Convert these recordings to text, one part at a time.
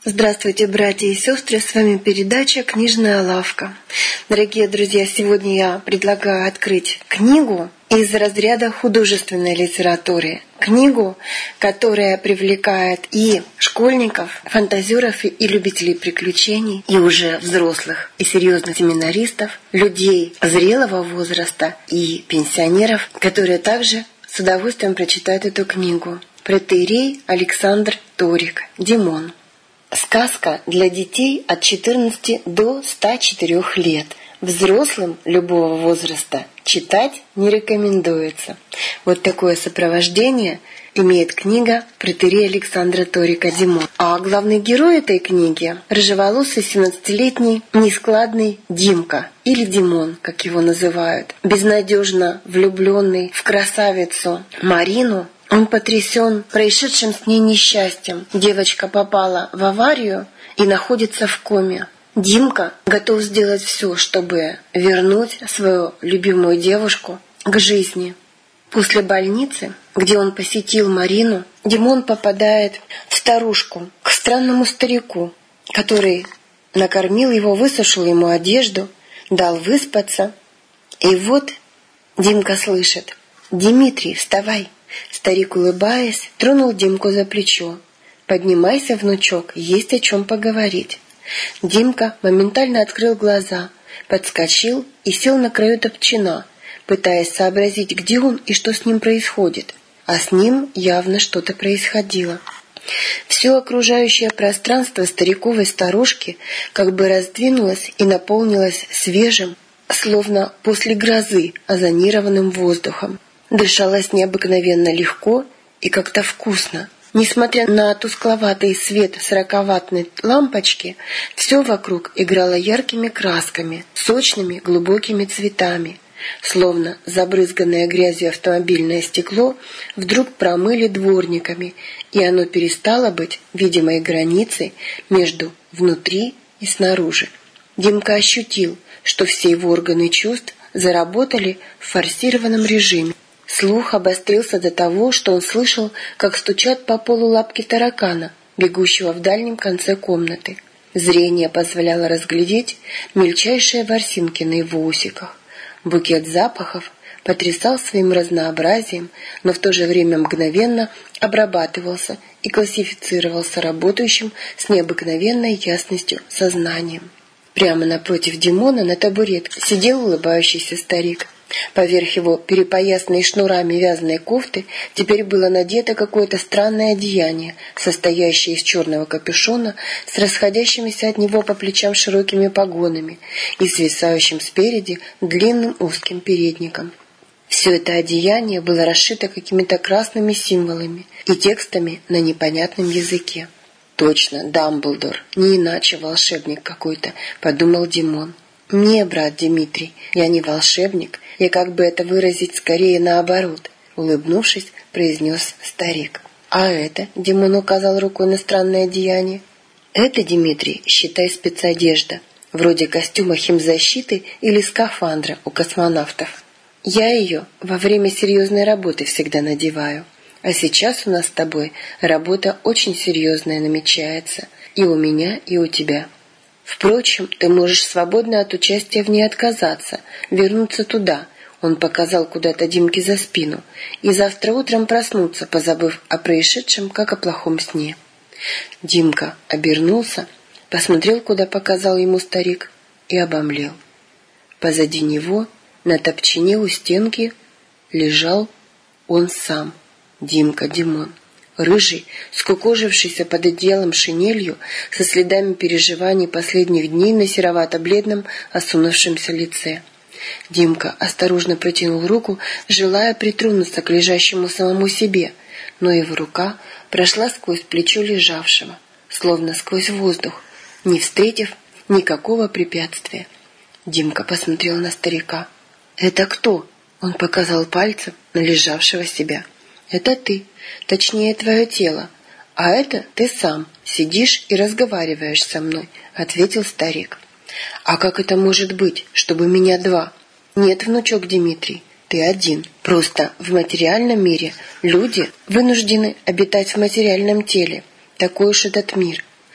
Здравствуйте, братья и сестры, с вами передача «Книжная лавка». Дорогие друзья, сегодня я предлагаю открыть книгу из разряда художественной литературы. Книгу, которая привлекает и школьников, фантазеров и любителей приключений, и уже взрослых, и серьезных семинаристов, людей зрелого возраста и пенсионеров, которые также с удовольствием прочитают эту книгу. Протоиерей Александр Торик, Димон. Сказка для детей от 14 до 104 лет. Взрослым любого возраста читать не рекомендуется. Вот такое сопровождение имеет книга протоиерея Александра Торика «Димон». А главный герой этой книги – рыжеволосый 17-летний нескладный Димка, или Димон, как его называют. Безнадежно влюбленный в красавицу Марину, он потрясен происшедшим с ней несчастьем. Девочка попала в аварию и находится в коме. Димка готов сделать все, чтобы вернуть свою любимую девушку к жизни. После больницы, где он посетил Марину, Димон попадает в старушку, к странному старику, который накормил его, высушил ему одежду, дал выспаться. И вот Димка слышит: «Дмитрий, вставай!» Старик, улыбаясь, тронул Димку за плечо. «Поднимайся, внучок, есть о чем поговорить». Димка моментально открыл глаза, подскочил и сел на краю топчина, пытаясь сообразить, где он и что с ним происходит. А с ним явно что-то происходило. Все окружающее пространство стариковой старушки как бы раздвинулось и наполнилось свежим, словно после грозы, озонированным воздухом. Дышалось необыкновенно легко и как-то вкусно. Несмотря на тускловатый свет 40-ваттной лампочки, все вокруг играло яркими красками, сочными глубокими цветами. Словно забрызганное грязью автомобильное стекло вдруг промыли дворниками, и оно перестало быть видимой границей между внутри и снаружи. Димка ощутил, что все его органы чувств заработали в форсированном режиме. Слух обострился до того, что он слышал, как стучат по полу лапки таракана, бегущего в дальнем конце комнаты. Зрение позволяло разглядеть мельчайшие ворсинки на его усиках. Букет запахов потрясал своим разнообразием, но в то же время мгновенно обрабатывался и классифицировался работающим с необыкновенной ясностью сознанием. Прямо напротив Димона на табуретке сидел улыбающийся старик. Поверх его перепоясанной шнурами вязаной кофты теперь было надето какое-то странное одеяние, состоящее из черного капюшона с расходящимися от него по плечам широкими погонами и свисающим спереди длинным узким передником. Все это одеяние было расшито какими-то красными символами и текстами на непонятном языке. «Точно, Дамблдор, не иначе волшебник какой-то», — подумал Димон. «Не, брат Дмитрий, я не волшебник, я, как бы это выразить, скорее наоборот», — улыбнувшись, произнес старик. «А это?» — Димон указал рукой на странное одеяние. «Это, Дмитрий, считай, спецодежда, вроде костюма химзащиты или скафандра у космонавтов. Я ее во время серьезной работы всегда надеваю. А сейчас у нас с тобой работа очень серьезная намечается, и у меня, и у тебя. Впрочем, ты можешь свободно от участия в ней отказаться, вернуться туда», — он показал куда-то Димке за спину, «и завтра утром проснуться, позабыв о происшедшем, как о плохом сне». Димка обернулся, посмотрел, куда показал ему старик, и обомлел. Позади него, на топчине у стенки, лежал он сам, Димка Димон. Рыжий, скукожившийся под одеялом шинелью, со следами переживаний последних дней на серовато-бледном, осунувшемся лице. Димка осторожно протянул руку, желая притронуться к лежащему самому себе, но его рука прошла сквозь плечо лежавшего, словно сквозь воздух, не встретив никакого препятствия. Димка посмотрел на старика. «Это кто?» — он показал пальцем на лежавшего себя. «Это ты, точнее твое тело, а это ты сам сидишь и разговариваешь со мной», — ответил старик. «А как это может быть, чтобы меня два?» «Нет, внучок Дмитрий, ты один. Просто в материальном мире люди вынуждены обитать в материальном теле. Такой уж этот мир.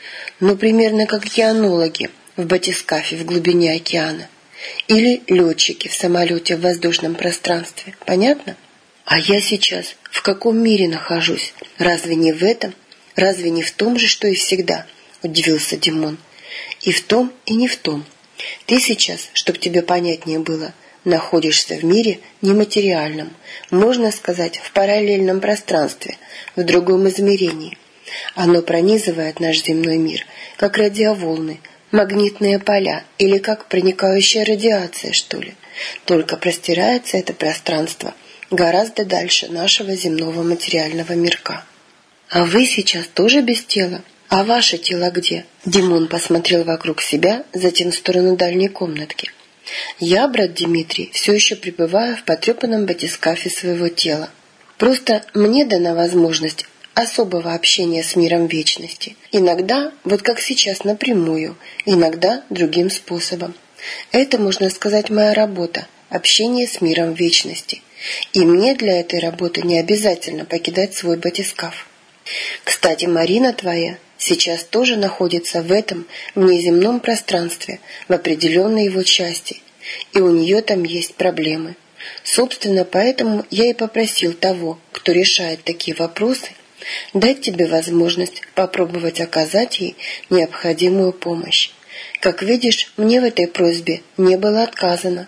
Ну, примерно как океанологи в батискафе в глубине океана. Или летчики в самолете в воздушном пространстве. Понятно? А я сейчас в каком мире нахожусь? Разве не в этом? Разве не в том же, что и всегда? Удивился Димон. И в том, и не в том. Ты сейчас, чтобы тебе понятнее было, находишься в мире нематериальном, можно сказать, в параллельном пространстве, в другом измерении. Оно пронизывает наш земной мир, как радиоволны, магнитные поля или как проникающая радиация, что ли. Только простирается это пространство гораздо дальше нашего земного материального мирка. А вы сейчас тоже без тела? А ваше тело где? Димон посмотрел вокруг себя, затем в сторону дальней комнатки. Я, брат Дмитрий, все еще пребываю в потрепанном батискафе своего тела. Просто мне дана возможность особого общения с миром вечности. Иногда, вот как сейчас, напрямую, иногда другим способом. Это, можно сказать, моя работа – общение с миром вечности. И мне для этой работы не обязательно покидать свой батискаф. Кстати, Марина твоя сейчас тоже находится в этом внеземном пространстве, в определенной его части, и у нее там есть проблемы. Собственно, поэтому я и попросил того, кто решает такие вопросы, дать тебе возможность попробовать оказать ей необходимую помощь. Как видишь, мне в этой просьбе не было отказано.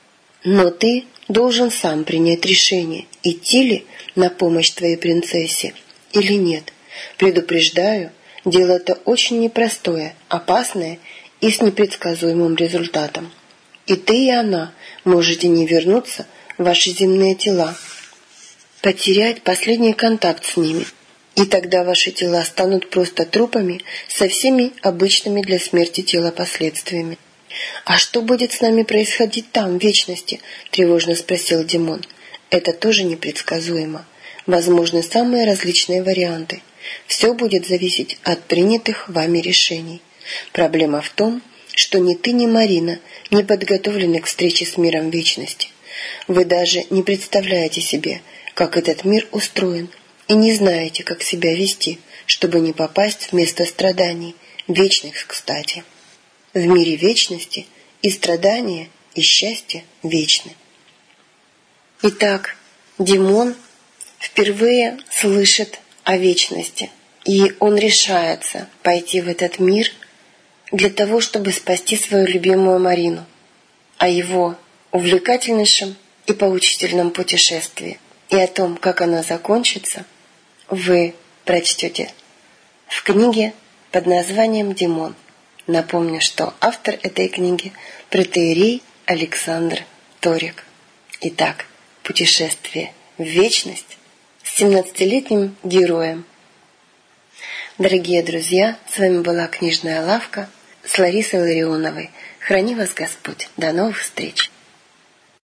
Но ты должен сам принять решение, идти ли на помощь твоей принцессе или нет. Предупреждаю, дело это очень непростое, опасное и с непредсказуемым результатом. И ты, и она можете не вернуться в ваши земные тела, потерять последний контакт с ними, и тогда ваши тела станут просто трупами со всеми обычными для смерти тела последствиями. «А что будет с нами происходить там, в вечности?» – тревожно спросил Димон. «Это тоже непредсказуемо. Возможны самые различные варианты. Все будет зависеть от принятых вами решений. Проблема в том, что ни ты, ни Марина не подготовлены к встрече с миром вечности. Вы даже не представляете себе, как этот мир устроен, и не знаете, как себя вести, чтобы не попасть в место страданий, вечных, кстати. В мире вечности и страдания, и счастье вечны». Итак, Димон впервые слышит о вечности, и он решается пойти в этот мир для того, чтобы спасти свою любимую Марину. О его увлекательнейшем и поучительном путешествии и о том, как оно закончится, вы прочтете в книге под названием «Димон». Напомню, что автор этой книги – протоиерей Александр Торик. Итак, путешествие в вечность с 17-летним героем. Дорогие друзья, с вами была книжная лавка с Ларисой Ларионовой. Храни вас Господь. До новых встреч!